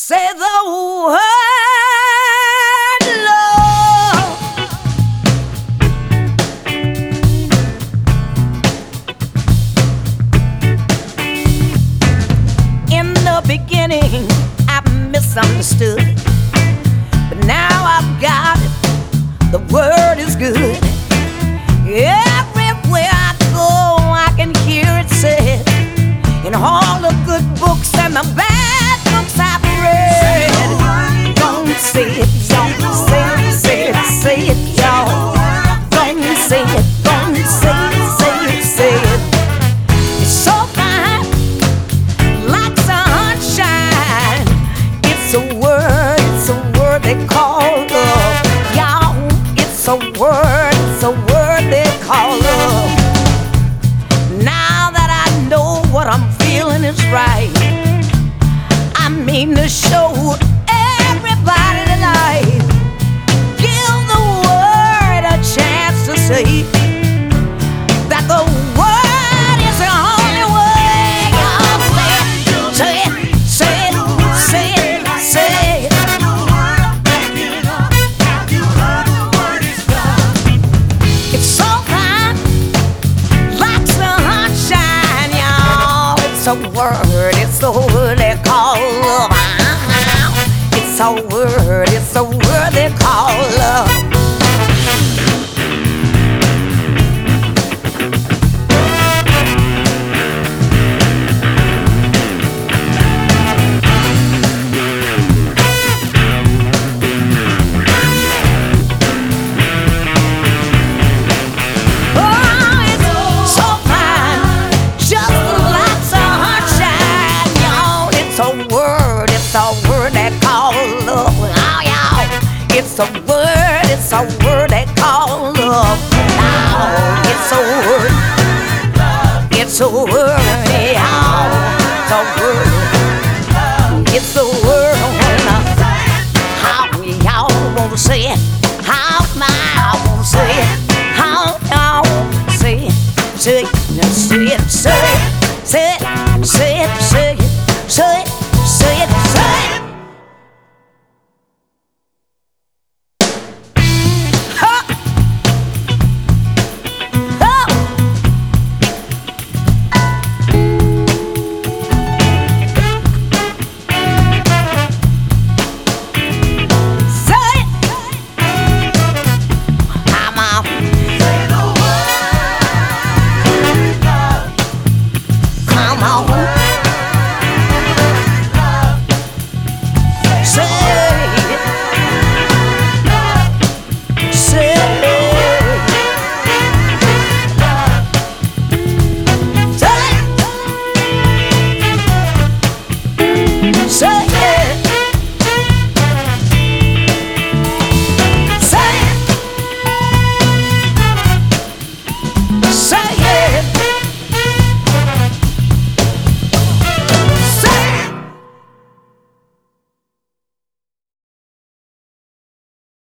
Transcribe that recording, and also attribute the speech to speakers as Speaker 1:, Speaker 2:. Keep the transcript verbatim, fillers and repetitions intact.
Speaker 1: Say the word love. In the beginning I misunderstood, but now I've got it. The word is good. Everywhere I go I can hear it said, in all the good books and the bad books I've read. Don't say it, don't say it, say it, say it, y'all. Don't say it, don't say it, say it, say it. It's so fine, like sunshine. It's a word, it's a word they call love. Y'all, it's a word, it's a word they call love. Now that I know what I'm feeling is right, I mean to show everybody tonight. Give the word a chance to say that the word is the only way. Y'all say it, say it, say it, say it, say it. It's so fine, like sunshine, y'all. It's a word, it's a word they call love. It's a word, it's a word they call love. Oh, it's so fine, just like sunshine, y'all. It's a word, it's a word they call love. Oh, y'all, it's a word, it's a word they call love. Oh, it's a word, it's a word, y'all. It's a word, it's a word. How we all wanna say it, how my I wanna say it, how y'all wanna say it, say it, say it, say it, say it, say it, say it, say it, say it, say it. Huh. Huh. Say it. I'm out. Come on.